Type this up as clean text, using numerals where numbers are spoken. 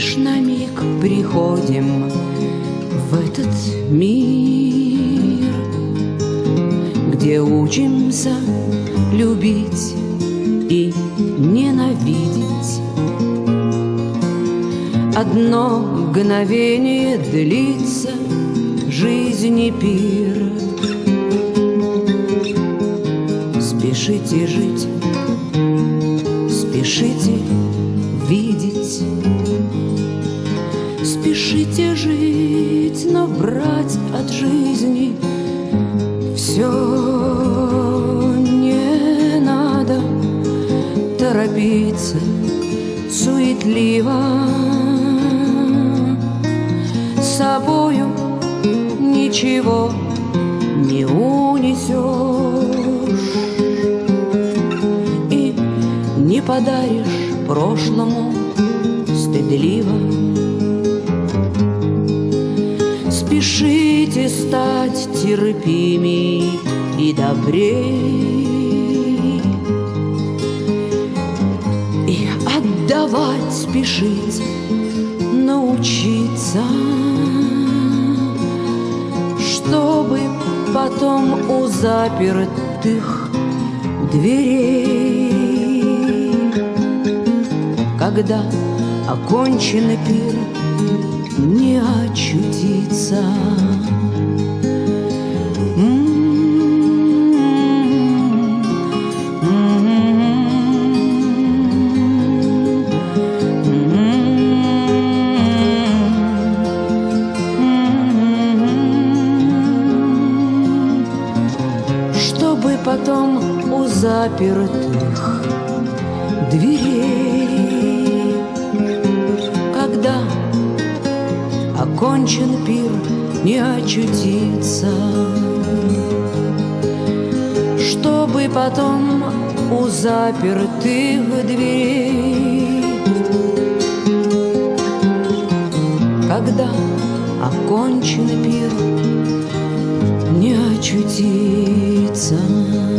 лишь на миг приходим в этот мир, где учимся любить и ненавидеть. Одно мгновение длится жизни пир. Спешите жить, спешите видеть, спешите жить, но брать от жизни все не надо, торопиться суетливо, с собою ничего не унесешь и не подаришь прошлому стыдливо. Спешите стать терпимей и добрей, и отдавать спешить научиться, чтобы потом у запертых дверей, когда окончен пир, не очутиться. Чтобы потом у запертых дверей, когда окончен пир, не очутиться. Чтобы потом у запертых дверей, когда окончен пир, не очутиться.